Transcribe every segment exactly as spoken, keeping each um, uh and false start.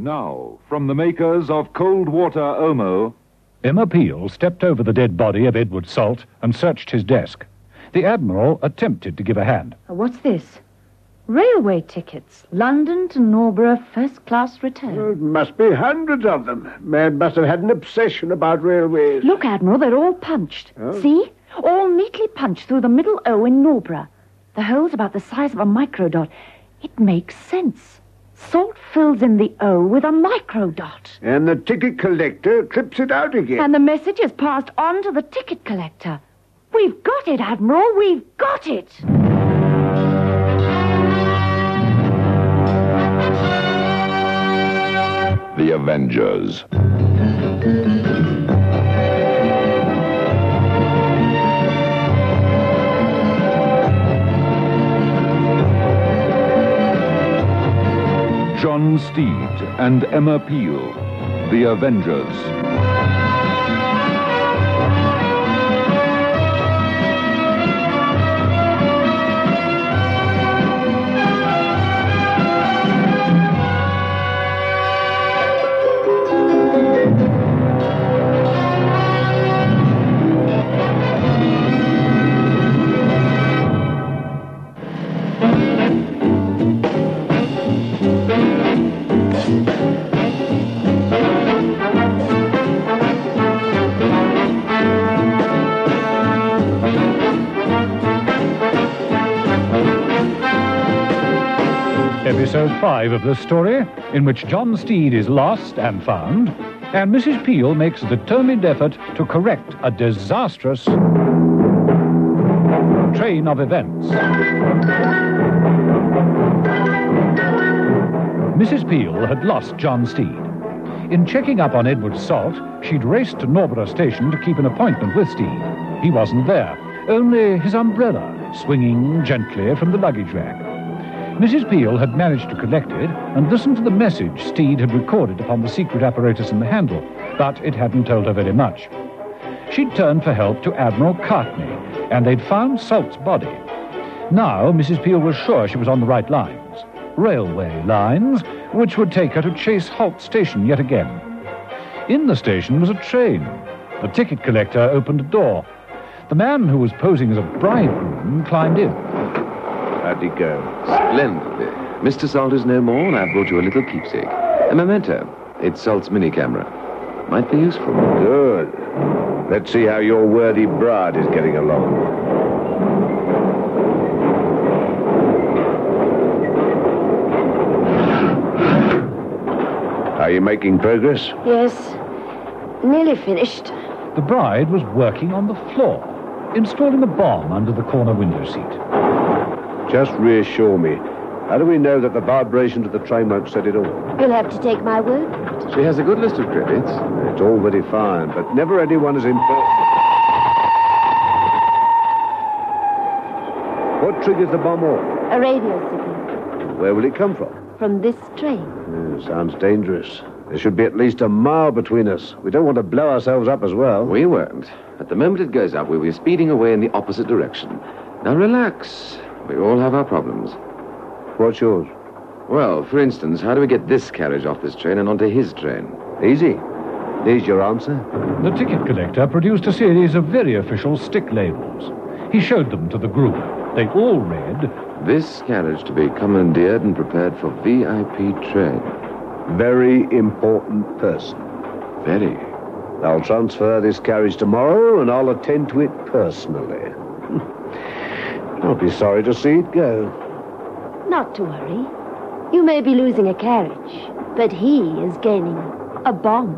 Now, from the makers of Cold Water Omo... Emma Peel stepped over the dead body of Edward Salt and searched his desk. The Admiral attempted to give a hand. What's this? Railway tickets. London to Norbury, first-class return. Well, it must be hundreds of them. Man must have had an obsession about railways. Look, Admiral, they're all punched. Oh. See? All neatly punched through the middle O in Norbury. The hole's about the size of a microdot. It makes sense. Salt fills in the O with a microdot. And the ticket collector clips it out again. And the message is passed on to the ticket collector. We've got it, Admiral. We've got it. The Avengers. John Steed and Emma Peel, The Avengers. Episode five of this story, in which John Steed is lost and found, and Missus Peel makes a determined effort to correct a disastrous train of events. Missus Peel had lost John Steed. In checking up on Edward Salt, she'd raced to Norbury Station to keep an appointment with Steed. He wasn't there, only his umbrella swinging gently from the luggage rack. Missus Peel had managed to collect it and listen to the message Steed had recorded upon the secret apparatus in the handle, but it hadn't told her very much. She'd turned for help to Admiral Cartney, and they'd found Salt's body. Now, Missus Peel was sure she was on the right lines. Railway lines, which would take her to Chase Halt Station yet again. In the station was a train. The ticket collector opened a door. The man who was posing as a bridegroom climbed in. How'd he go? Splendidly. Mister Salt is no more, and I've brought you a little keepsake. A memento. It's Salt's mini-camera. Might be useful. Good. Let's see how your worthy bride is getting along. Are you making progress? Yes. Nearly finished. The bride was working on the floor, installing a bomb under the corner window seat. Just reassure me. How do we know that the vibration of the train won't set it off? You'll have to take my word for it. She has a good list of credits. It's all very fine, but never anyone as important. What triggers the bomb off? A radio signal. Where will it come from? From this train. Yeah, sounds dangerous. There should be at least a mile between us. We don't want to blow ourselves up as well. We won't. At the moment it goes up, we'll be speeding away in the opposite direction. Now relax. We all have our problems. What's yours? Well, for instance, how do we get this carriage off this train and onto his train? Easy. Here's your answer. The ticket collector produced a series of very official stick labels. He showed them to the group. They all read, "This carriage to be commandeered and prepared for V I P train." Very important person. Very. I'll transfer this carriage tomorrow, and I'll attend to it personally. I'll be sorry to see it go. Not to worry. You may be losing a carriage, but he is gaining a bomb.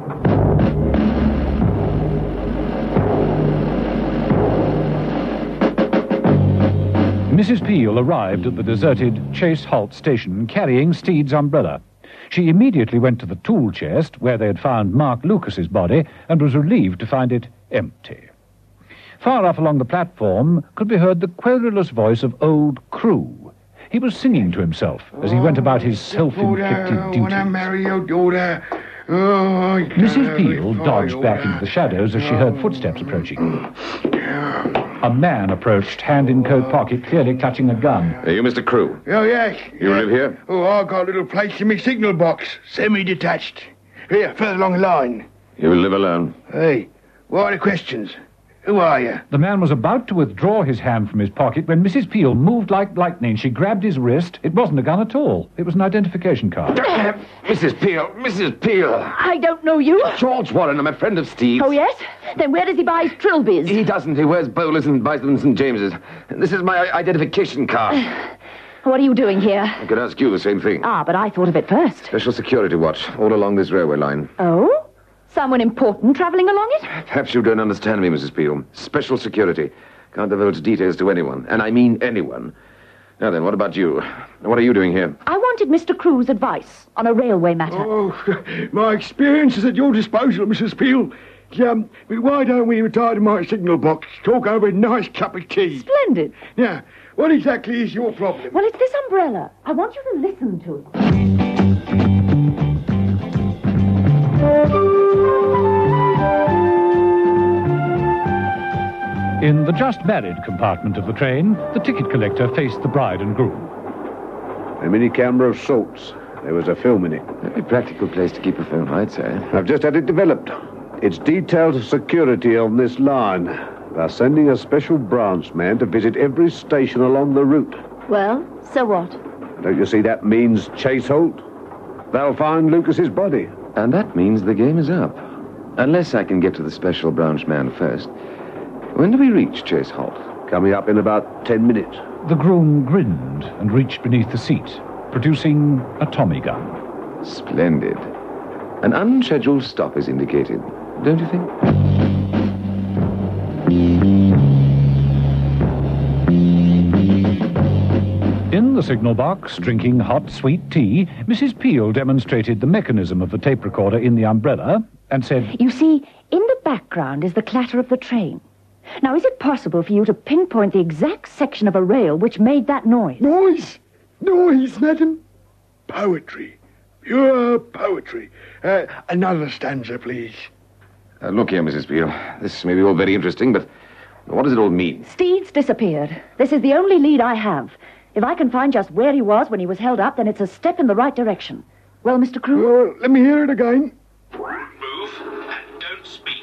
Missus Peel arrived at the deserted Chase Halt Station carrying Steed's umbrella. She immediately went to the tool chest where they had found Mark Lucas's body and was relieved to find it empty. Far off along the platform could be heard the querulous voice of old Crew. He was singing to himself as he went about his self-inflicted duties. Missus Peel dodged back into the shadows as she heard footsteps approaching. A man approached, hand in coat pocket, clearly clutching a gun. Are you Mister Crewe? Oh, yes. You yeah. live here? Oh, I've got a little place in my signal box. Semi-detached. Here, further along the line. You live alone? Hey, what are the questions? Who are you? The man was about to withdraw his hand from his pocket when Missus Peel moved like lightning. She grabbed his wrist. It wasn't a gun at all. It was an identification card. Missus Peel, Missus Peel. I don't know you. George Warren, I'm a friend of Steve's. Oh, yes? Then where does he buy his trilbies? He doesn't. He wears bowlers and buys them in Saint James's. This is my identification card. What are you doing here? I could ask you the same thing. Ah, but I thought of it first. Special security watch all along this railway line. Oh? Someone important travelling along it? Perhaps you don't understand me, Missus Peel. Special security. Can't divulge details to anyone. And I mean anyone. Now then, what about you? What are you doing here? I wanted Mister Crewe's advice on a railway matter. Oh, my experience is at your disposal, Missus Peel. Um, why don't we retire to my signal box, talk over a nice cup of tea? Splendid. Now, what exactly is your problem? Well, it's this umbrella. I want you to listen to it. In the just-married compartment of the train, the ticket collector faced the bride and groom. A mini camera of sorts. There was a film in it. A very practical place to keep a film, I'd say. I've just had it developed. It's detailed security on this line. They're sending a special branch man to visit every station along the route. Well, so what? Don't you see that means Chase Holt? They'll find Lucas's body. And that means the game is up. Unless I can get to the special branch man first. When do we reach Chase Holt? Coming up in about ten minutes. The groom grinned and reached beneath the seat, producing a Tommy gun. Splendid. An unscheduled stop is indicated, don't you think? In the signal box, drinking hot, sweet tea, Missus Peel demonstrated the mechanism of the tape recorder in the umbrella and said, You see, in the background is the clatter of the train. Now, is it possible for you to pinpoint the exact section of a rail which made that noise? Noise! Noise, madam. Poetry. Pure poetry. Uh, another stanza, please. Uh, look here, Missus Peel. This may be all very interesting, but what does it all mean? Steed's disappeared. This is the only lead I have. If I can find just where he was when he was held up, then it's a step in the right direction. Well, Mister Crewe? Uh, let me hear it again. Move and don't speak.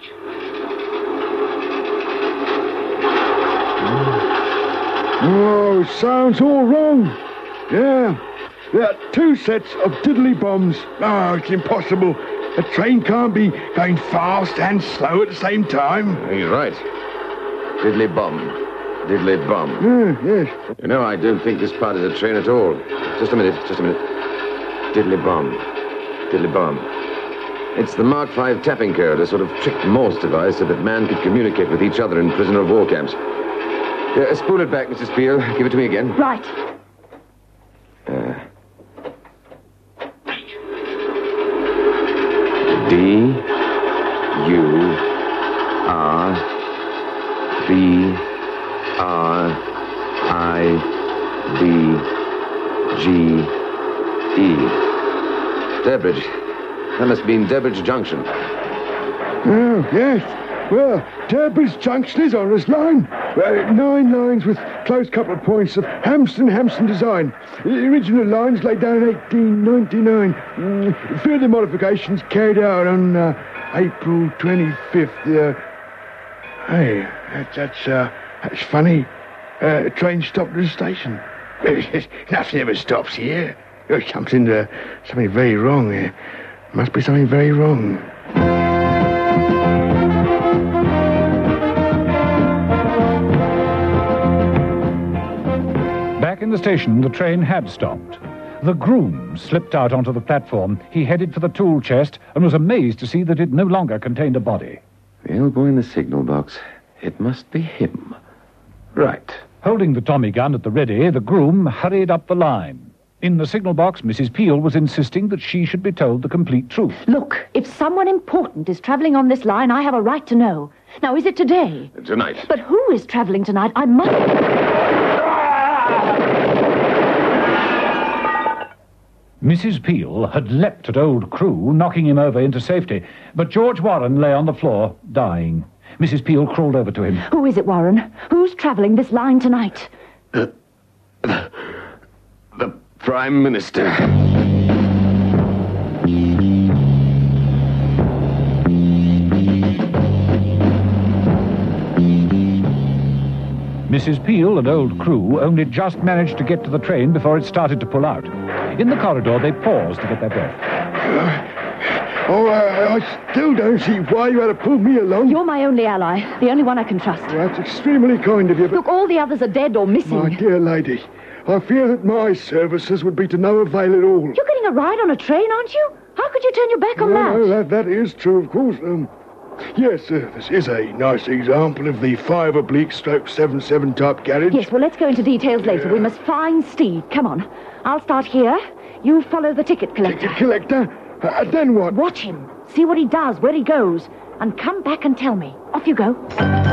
Oh, sounds all wrong. Yeah. There are two sets of diddly bombs. Oh, it's impossible. A train can't be going fast and slow at the same time. He's right. Diddly bomb. Diddly bomb. Yeah, yes. You know, I don't think this part is a train at all. Just a minute, just a minute. Diddly bomb. Diddly bomb. It's the Mark five tapping code, a sort of tricked Morse device so that man could communicate with each other in prisoner of war camps. Uh, spool it back, Missus Peel. Give it to me again. Right. Uh, D U R B R I B G E. Durbridge. That must mean Durbridge Junction. Oh, yes. Well, Durbridge Junction is on this line. Uh, nine lines with close couple of points of Hampstead Hampstead design. The original lines laid down in eighteen ninety-nine. Mm, further modifications carried out on uh, April twenty-fifth. Uh, hey, that, that's, uh, that's funny. Uh, a train stopped at the station. Nothing ever stops here. There's something, uh, something very wrong here. Must be something very wrong. Back in the station, the train had stopped. The groom slipped out onto the platform. He headed for the tool chest and was amazed to see that it no longer contained a body. The old boy in the signal box. It must be him. Right. Holding the Tommy gun at the ready, the groom hurried up the line. In the signal box, Missus Peel was insisting that she should be told the complete truth. Look, if someone important is travelling on this line, I have a right to know. Now, is it today? Tonight. But who is travelling tonight? I must... Missus Peel had leapt at old Crewe, knocking him over into safety, but George Warren lay on the floor, dying. Missus Peel crawled over to him. Who is it, Warren? Who's travelling this line tonight? The Prime Minister. Missus Peel and old Crewe only just managed to get to the train before it started to pull out. In the corridor, they paused to get their breath. Oh, I, I still don't see why you had to pull me along. You're my only ally, the only one I can trust. Well, that's extremely kind of you, but... Look, all the others are dead or missing. My dear lady, I fear that my services would be to no avail at all. You're getting a ride on a train, aren't you? How could you turn your back on no, that? No, that, that is true, of course. Um, yes, uh, this is a nice example of the five oblique stroke seven seven type carriage. Yes, well, let's go into details later. Yeah. We must find Steed. Come on. I'll start here. You follow the ticket collector. Ticket collector? Uh, then what? Watch him. See what he does, where he goes. And come back and tell me. Off you go.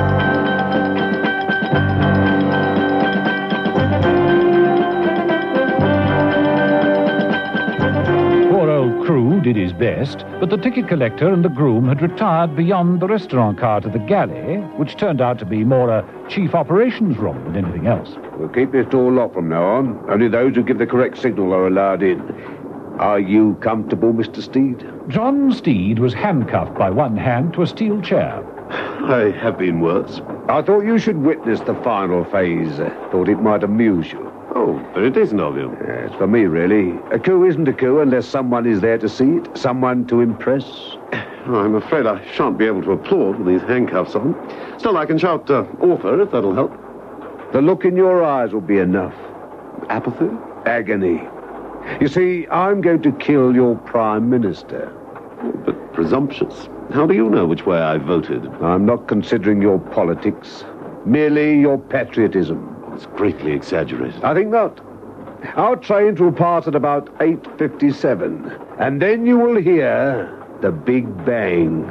Poor old Crewe did his best, but the ticket collector and the groom had retired beyond the restaurant car to the galley, which turned out to be more a chief operations room than anything else. We'll keep this door locked from now on. Only those who give the correct signal are allowed in. Are you comfortable, Mister Steed? John Steed was handcuffed by one hand to a steel chair. I have been worse. I thought you should witness the final phase. Uh, thought it might amuse you. Oh, very decent of you. Yeah, it's for me, really. A coup isn't a coup unless someone is there to see it, someone to impress. I'm afraid I shan't be able to applaud with these handcuffs on. Still, I can shout uh, author, if that'll help. The look in your eyes will be enough. Apathy? Agony. You see, I'm going to kill your Prime Minister. Oh, but presumptuous. How do you know which way I voted? I'm not considering your politics, merely your patriotism. It's greatly exaggerated. I think not. Our trains will pass at about eight fifty-seven, and then you will hear the Big Bang.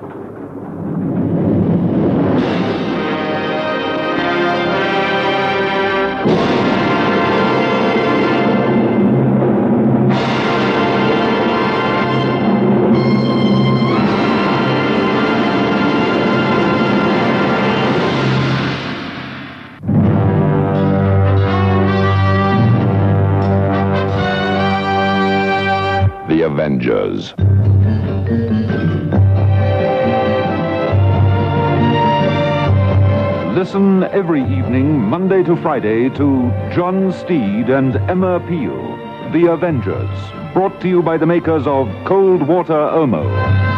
The Avengers. Listen every evening, Monday to Friday, to John Steed and Emma Peel, The Avengers, brought to you by the makers of Cold Water Omo.